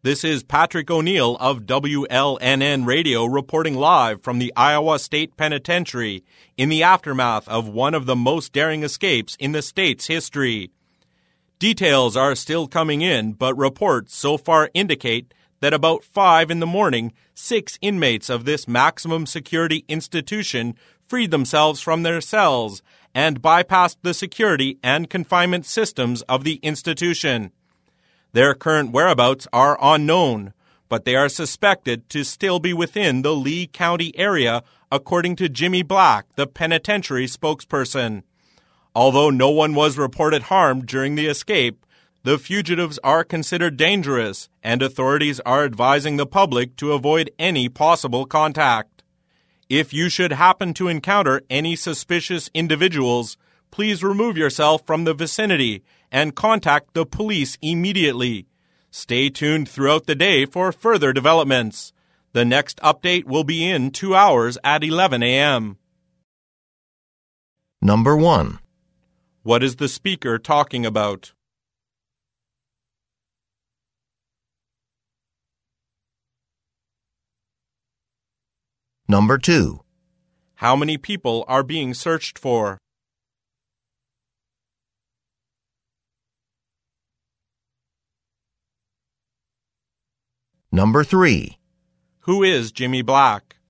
This is Patrick O'Neill of WLNN Radio reporting live from the Iowa State Penitentiary in the aftermath of one of the most daring escapes in the state's history. Details are still coming in, but reports so far indicate that about 5 in the morning, 6 inmates of this maximum security institution freed themselves from their cells and bypassed the security and confinement systems of the institution. Their current whereabouts are unknown, but they are suspected to still be within the Lee County area, according to Jimmy Black, the penitentiary spokesperson. Although no one was reported harmed during the escape, the fugitives are considered dangerous, and authorities are advising the public to avoid any possible contact. If you should happen to encounter any suspicious individuals, please remove yourself from the vicinity and contact the police immediately. Stay tuned throughout the day for further developments. The next update will be in 2 hours at 11 a.m. Number 1. What is the speaker talking about? Number 2. How many people are being searched for? Number 3. Who is Jimmy Black?